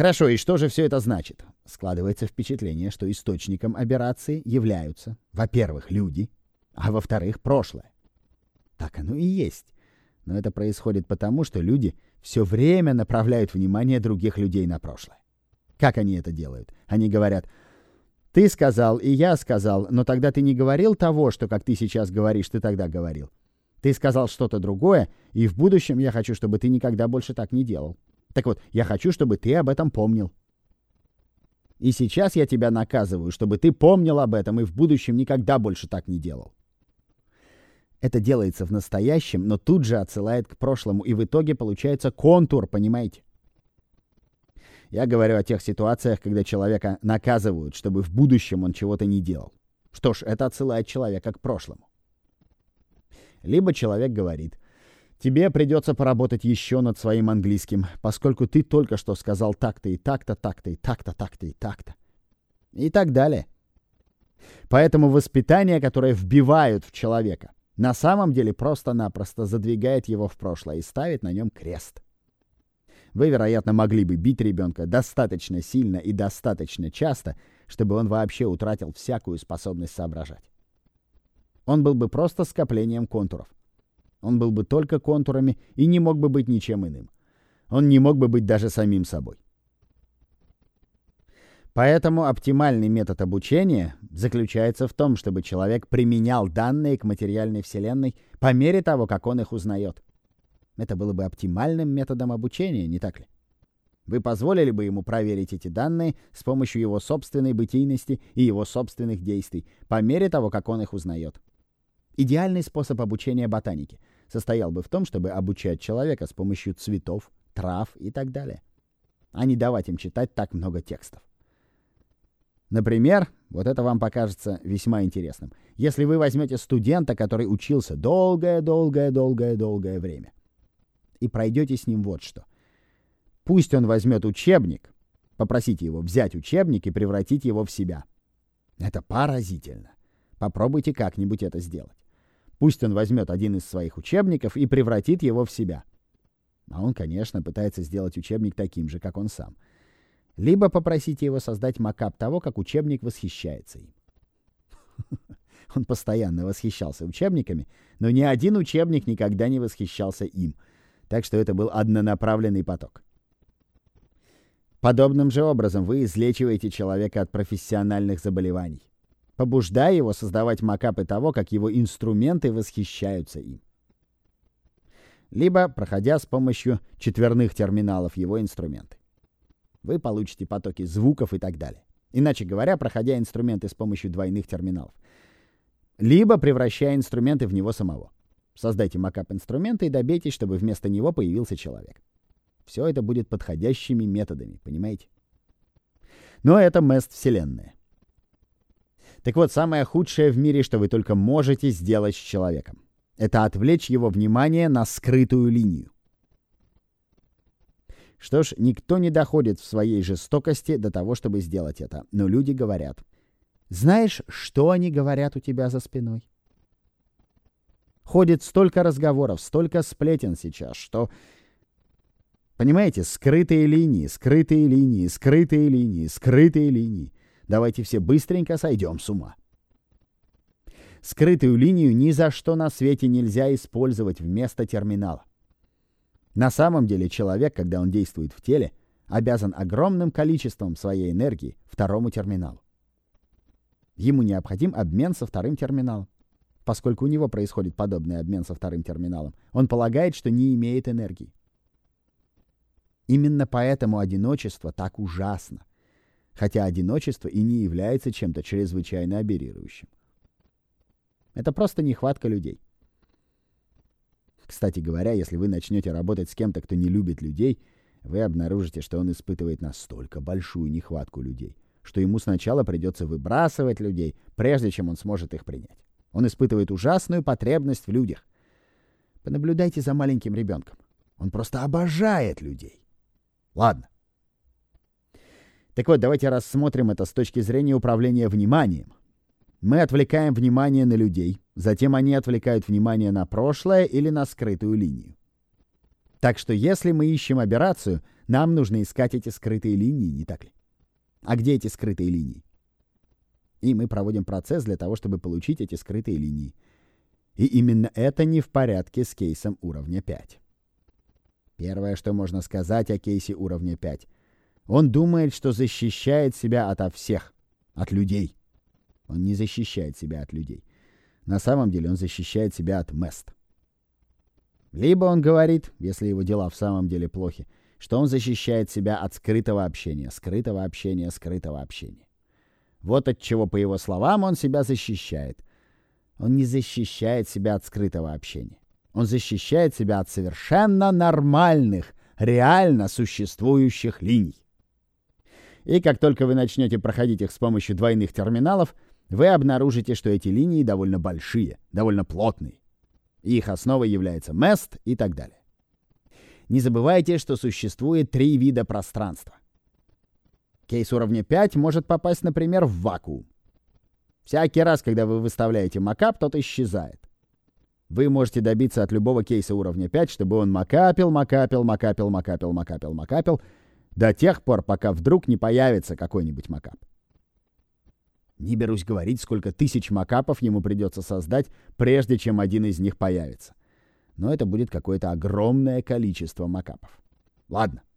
Хорошо, и что же все это значит? Складывается впечатление, что источником аберрации являются, во-первых, люди, а во-вторых, прошлое. Так оно и есть. Но это происходит потому, что люди все время направляют внимание других людей на прошлое. Как они это делают? Они говорят: «Ты сказал, и я сказал, но тогда ты не говорил того, что, как ты сейчас говоришь, ты тогда говорил. Ты сказал что-то другое, и в будущем я хочу, чтобы ты никогда больше так не делал. Так вот, я хочу, чтобы ты об этом помнил. И сейчас я тебя наказываю, чтобы ты помнил об этом и в будущем никогда больше так не делал». Это делается в настоящем, но тут же отсылает к прошлому, и в итоге получается контур, понимаете? Я говорю о тех ситуациях, когда человека наказывают, чтобы в будущем он чего-то не делал. Что ж, это отсылает человека к прошлому. Либо человек говорит: «Тебе придется поработать еще над своим английским, поскольку ты только что сказал так-то и так-то, так-то и так-то, так-то и так-то». И так далее. Поэтому воспитание, которое вбивают в человека, на самом деле просто-напросто задвигает его в прошлое и ставит на нем крест. Вы, вероятно, могли бы бить ребенка достаточно сильно и достаточно часто, чтобы он вообще утратил всякую способность соображать. Он был бы просто скоплением контуров. Он был бы только контурами и не мог бы быть ничем иным. Он не мог бы быть даже самим собой. Поэтому оптимальный метод обучения заключается в том, чтобы человек применял данные к материальной вселенной по мере того, как он их узнает. Это было бы оптимальным методом обучения, не так ли? Вы позволили бы ему проверить эти данные с помощью его собственной бытийности и его собственных действий, по мере того, как он их узнает. Идеальный способ обучения ботанике состоял бы в том, чтобы обучать человека с помощью цветов, трав и так далее, а не давать им читать так много текстов. Например, вот это вам покажется весьма интересным. Если вы возьмете студента, который учился долгое-долгое-долгое-долгое время, и пройдете с ним вот что. Пусть он возьмет учебник, попросите его взять учебник и превратить его в себя. Это поразительно. Попробуйте как-нибудь это сделать. Пусть он возьмет один из своих учебников и превратит его в себя. А он, конечно, пытается сделать учебник таким же, как он сам. Либо попросите его создать макап того, как учебник восхищается им. Он постоянно восхищался учебниками, но ни один учебник никогда не восхищался им. Так что это был однонаправленный поток. Подобным же образом вы излечиваете человека от профессиональных заболеваний, побуждая его создавать макапы того, как его инструменты восхищаются им. Либо проходя с помощью четверных терминалов его инструменты. Вы получите потоки звуков и так далее. Иначе говоря, проходя инструменты с помощью двойных терминалов. Либо превращая инструменты в него самого. Создайте макап инструмента и добейтесь, чтобы вместо него появился человек. Все это будет подходящими методами, понимаете? Но это мест-вселенная. Так вот, самое худшее в мире, что вы только можете сделать с человеком, это отвлечь его внимание на скрытую линию. Что ж, никто не доходит в своей жестокости до того, чтобы сделать это. Но люди говорят: «Знаешь, что они говорят у тебя за спиной?» Ходит столько разговоров, столько сплетен сейчас, что... Понимаете, скрытые линии, скрытые линии, скрытые линии, скрытые линии. Давайте все быстренько сойдем с ума. Скрытую линию ни за что на свете нельзя использовать вместо терминала. На самом деле человек, когда он действует в теле, обязан огромным количеством своей энергии второму терминалу. Ему необходим обмен со вторым терминалом. Поскольку у него происходит подобный обмен со вторым терминалом, он полагает, что не имеет энергии. Именно поэтому одиночество так ужасно, хотя одиночество и не является чем-то чрезвычайно аберрирующим. Это просто нехватка людей. Кстати говоря, если вы начнете работать с кем-то, кто не любит людей, вы обнаружите, что он испытывает настолько большую нехватку людей, что ему сначала придется выбрасывать людей, прежде чем он сможет их принять. Он испытывает ужасную потребность в людях. Понаблюдайте за маленьким ребенком. Он просто обожает людей. Ладно. Так вот, давайте рассмотрим это с точки зрения управления вниманием. Мы отвлекаем внимание на людей, затем они отвлекают внимание на прошлое или на скрытую линию. Так что если мы ищем аберрацию, Нам нужно искать эти скрытые линии, не так ли? А где эти скрытые линии? И мы проводим процесс для того, чтобы получить эти скрытые линии. И именно это не в порядке с кейсом уровня 5. Первое, что можно сказать о кейсе уровня 5. Он думает, что защищает себя ото всех, от людей. Он не защищает себя от людей. На самом деле он защищает себя от мест. Либо он говорит, если его дела в самом деле плохи, что он защищает себя от скрытого общения, скрытого общения, скрытого общения. Вот от чего, по его словам, он себя защищает. Он не защищает себя от скрытого общения. Он защищает себя от совершенно нормальных, реально существующих линий. И как только вы начнете проходить их с помощью двойных терминалов, вы обнаружите, что эти линии довольно большие, довольно плотные. И их основой является MEST и так далее. Не забывайте, что существует 3 вида пространства. Кейс уровня 5 может попасть, например, в вакуум. Всякий раз, когда вы выставляете макап, тот исчезает. Вы можете добиться от любого кейса уровня 5, чтобы он макапил до тех пор, пока вдруг не появится какой-нибудь макап. Не берусь говорить, сколько тысяч макапов ему придется создать, прежде чем один из них появится. Но это будет какое-то огромное количество макапов. Ладно.